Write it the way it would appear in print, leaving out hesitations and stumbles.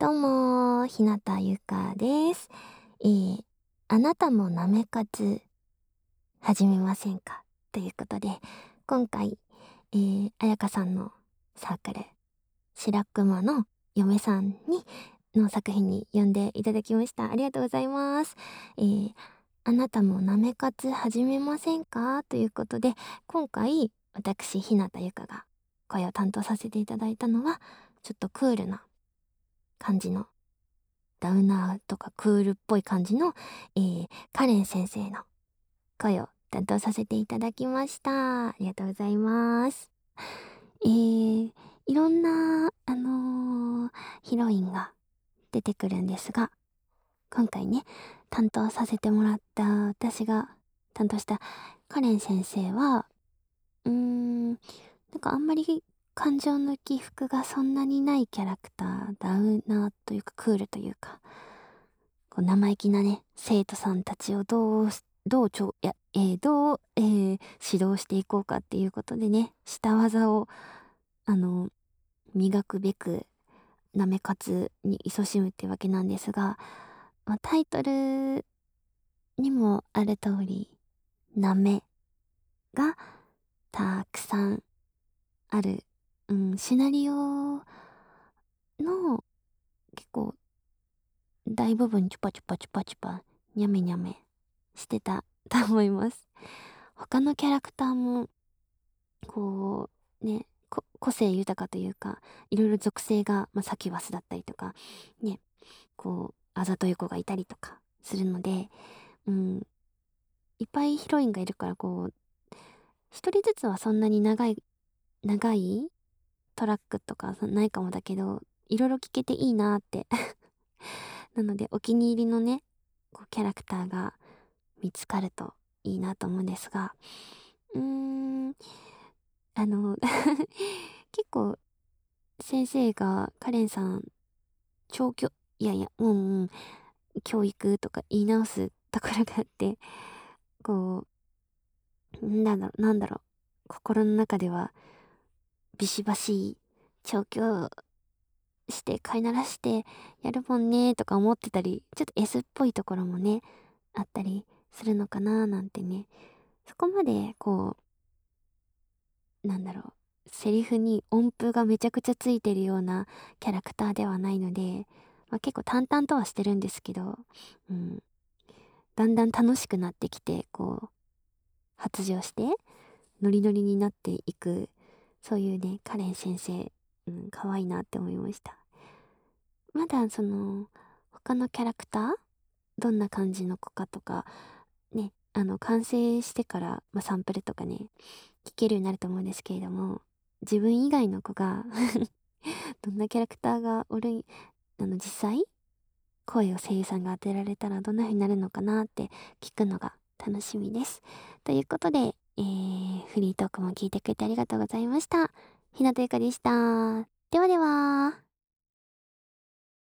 どうも、ひなたゆかです。あなたもなめ活始めませんかということで、今回、あやかさんのサークル、白熊の嫁さんの作品に読んでいただきました。ありがとうございます。あなたもなめ活始めませんかということで、今回、私、ひなたゆかが声を担当させていただいたのは、ちょっとクールな感じのダウナーとかクールっぽい感じの、カレン先生の声を担当させていただきました。ありがとうございます。いろんな、ヒロインが出てくるんですが、今回ね、担当させてもらった私が担当したカレン先生は、なんかあんまり感情の起伏がそんなにないキャラクター、ダウナーというかクールというか、こう生意気なね、生徒さんたちをどうちょ、いや、どう、指導していこうかっていうことでね、下技を、あの、磨くべく、なめ活に勤しむってわけなんですが、タイトルにもある通り、なめがたくさんある、シナリオの結構大部分チュパチュパチュパチュパ、にゃめにゃめしてたと思います。他のキャラクターも、こね、個性豊かというか、いろいろ属性が、サキュバスだったりとか、ね、あざとい子がいたりとかするので、うん、いっぱいヒロインがいるから、一人ずつはそんなに長いトラックとかないかもだけど、いろいろ聞けていいなーってなので、お気に入りのね、キャラクターが見つかるといいなと思うんですが、うーん、あの結構、先生がカレンさん、いやいや、教育とか言い直すところがあって、こなんだろう、心の中では、ビシバシ、調教して飼いならしてやるもんねとか思ってたり、ちょっと S っぽいところもね、あったりするのかななんてね。そこまでセリフに音符がめちゃくちゃついてるようなキャラクターではないので、結構淡々とはしてるんですけど、うん、だんだん楽しくなってきて、発情して、ノリノリになっていく、そういうね、カレン先生、可愛いなって思いました。まだ他のキャラクターどんな感じの子かとか、ね、完成してから、サンプルとかね、聞けるようになると思うんですけれども、自分以外の子がどんなキャラクターが実際、声を声優さんが当てられたらどんな風になるのかなって聞くのが楽しみです。ということで、フリートークも聞いてくれてありがとうございました。ひなとゆかでした。ではでは。